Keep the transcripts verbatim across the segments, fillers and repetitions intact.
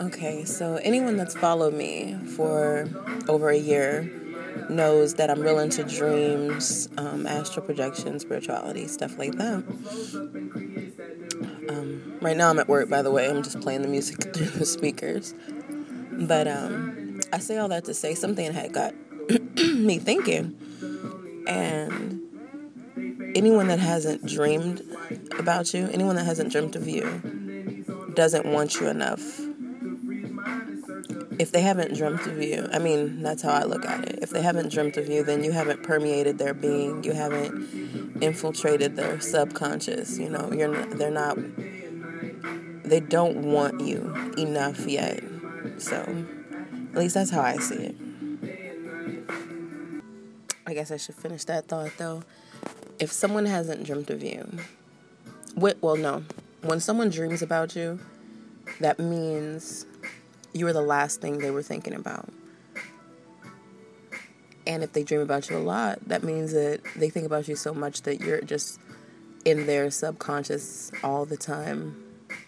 Okay, so anyone that's followed me for over a year knows that I'm real into dreams, um, astral projection, spirituality, stuff like that. Um, right now I'm at work, by the way. I'm just playing the music through the speakers. But um, I say all that to say something had got me thinking. And anyone that hasn't dreamed about you, anyone that hasn't dreamt of you, doesn't want you enough. If they haven't dreamt of you, I mean, that's how I look at it. If they haven't dreamt of you, then you haven't permeated their being. You haven't infiltrated their subconscious. You know, you're not, they're not, they don't want you enough yet. So, at least that's how I see it. I guess I should finish that thought, though. If someone hasn't dreamt of you, well, no. When someone dreams about you, that means you were the last thing they were thinking about. And if they dream about you a lot, that means that they think about you so much that you're just in their subconscious all the time.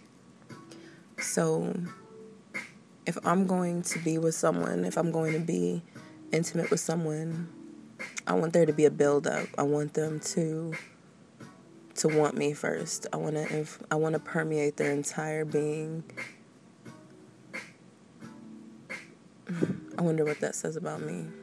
So if I'm going to be with someone, if I'm going to be intimate with someone, I want there to be a build-up. I want them to to want me first. I want to if I want to permeate their entire being. I wonder what that says about me.